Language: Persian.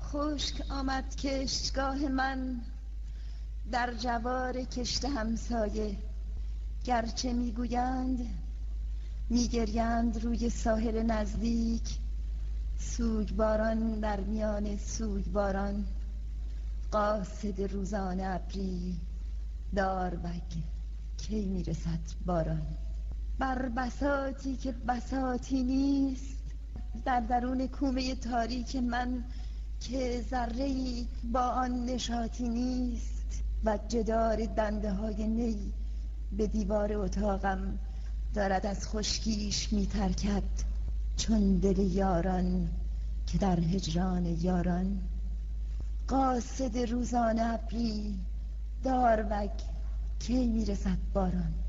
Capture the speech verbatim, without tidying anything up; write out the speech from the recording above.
خشک آمد کشتگاه من در جوار کشت همسایه، گرچه میگویند میگریند روی ساحل نزدیک، سوگواران در میان سوگواران، قاصد روزانه ابری داروگ کی میرسد باران. بر بساطی که بساطی نیست، در درون کومه تاریک من که ذره‌ای با آن نشاطی نیست، و جدار دنده های نی به دیوار اتاقم دارد از خشکیش میترکد، چون دل یاران که در هجران یاران. قاصد روزانه ابری داروگ کی میرسد باران.